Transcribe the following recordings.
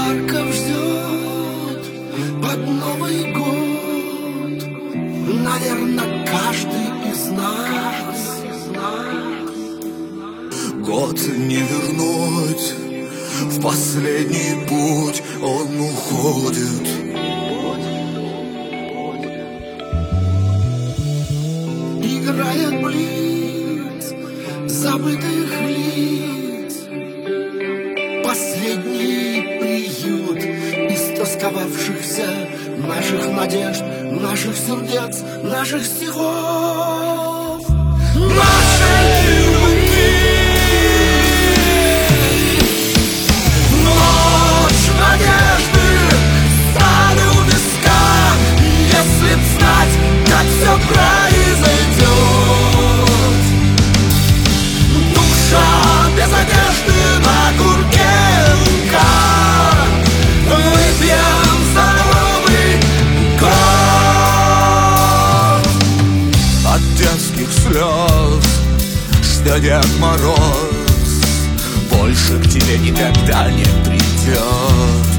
подарков ждет под Новый год, наверное, каждый из нас. Год не вернуть, в последний путь он уходит. Играет блиц забытых лиц, последний приют истосковавшихся наших надежд, наших сердец, наших стихов, нашей любви. Ночь надежды, стали у виска, если б знать, как все произойдет. Душа без одежды на курке лука, выпьем за Новый год. От детских слез, что Дед Мороз больше к тебе никогда не придет.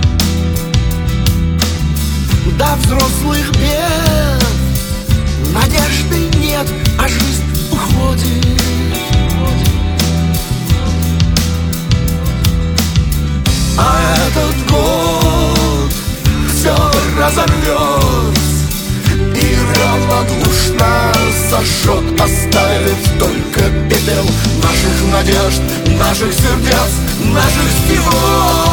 До взрослых бед надежды нет, а жизнь уходит. А этот год все разорвет и равнодушно сожжет, оставив только пепел наших надежд, наших сердец, наших стихов.